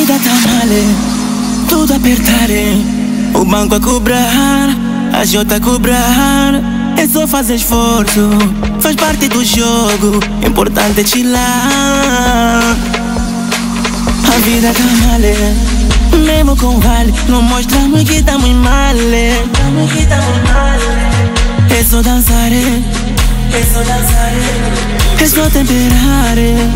vida tá mal, tudo apertar, o banco a cobrar, a jota a cobrar. É só fazer esforço, faz parte do jogo, importante é chilar. A vida tá mal, mesmo com vale, não mostramos que tá muito mal. É só dançar, é só dançar, é só temperar.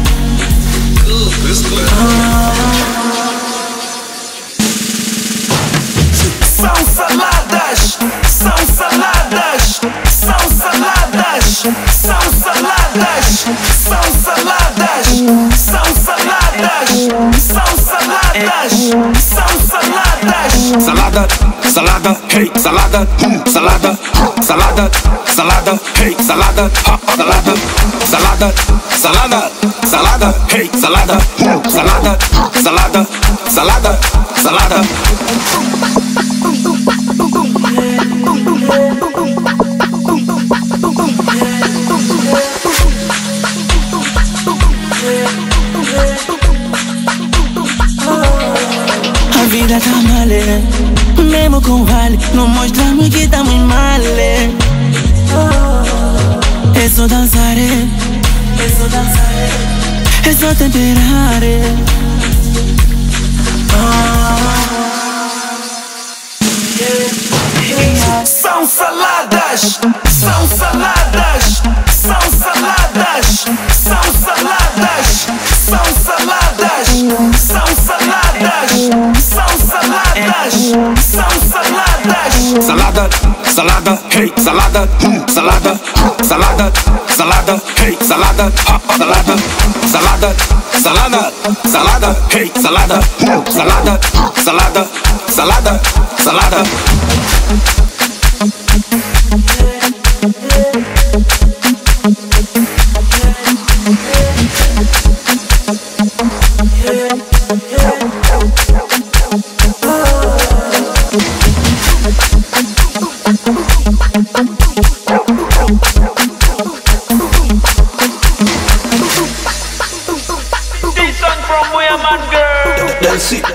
São saladas, são saladas, são saladas, são saladas, são saladas, são saladas, são saladas, são saladas. Salada, salada, hey, salada, salada, salada, salada, hey, salada, salada, salada, salada, salada, hey, salada, salada, salada, salada, salada. A vida tá mal, mesmo com vale, não mostramos que tá muito mal. É só dançar, é só dançar, é só temperar. São saladas, são saladas, são saladas, são saladas, são saladas, são saladas, são saladas, são saladas. Salada, salada, hey, salada, salada, salada, salada, hey, salada, salada, salada, salada, salada, hey, salada, salada, salada, salada, salada. This song from Where Man Girl.